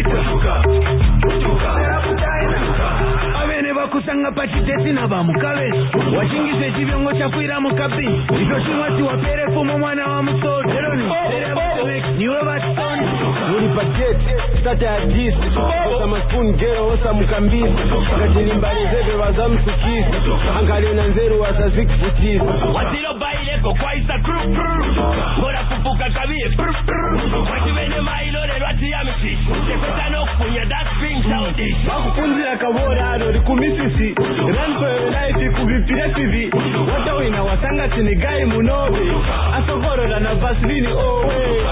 Abene bakusanga pachitesi na bamukabe washingise chibiongo chafuira mukabi icho chimwati wapere fumo mwana wa musoderoni niwe batoni uri budget stata ya dis osa maspun gero osa mukambisi ngati mbalizebe bazamsukisi angale na nzeru wasazikufutisi watiro baileko kwaisa group ngora kufuka kabie wachibene mailore lwati ya misi sekota nokufunya that thing childish wakupunzira kabora ado likumisisi run for your life ikuvipire TV wata wina wasanga tinigai munobe asogorora na vasilini owe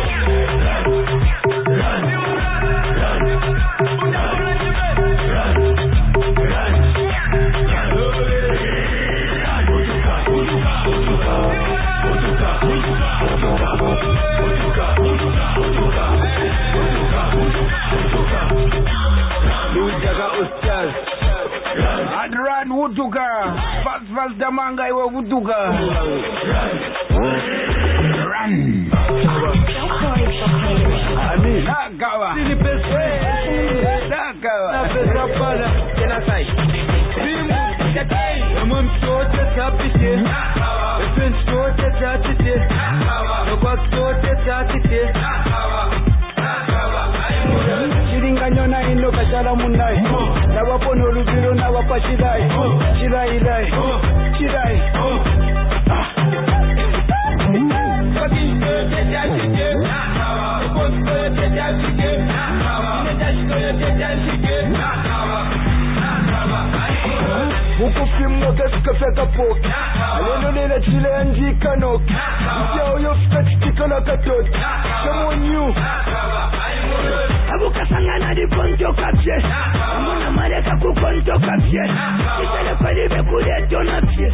Adran Wutuka fast damanga iwe Wutuka run Ami Dagawa Sini peswe Dagawa Na pesa pana Kena sai Simu Katai Ema msote tapite Efe msote tatite Nokwa msote tatite Shiringanyo na ino kashala munai Nawapono rubiro na wapa shirai Shirai rai Shirai Ukufimno kesika feka poki Aleno nila chile anjika noki Mtia uyo fika chitika la katoti Shamo nyu Abuka sangana di konjo kapye Muna mareka kukonjo kapye Kitele kwelibe kuleto napye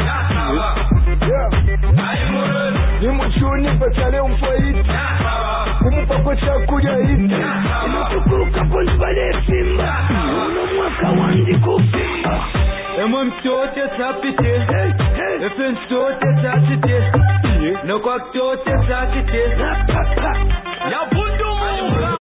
Nimuchuni patale umfaiti Kumupa kwa chakuja hiti Inutukuka ponzbale simba Uno mwaka wandi kufimba Ema mtote tapite Efe mtote tatite Nokwa mtote tatite ya bundu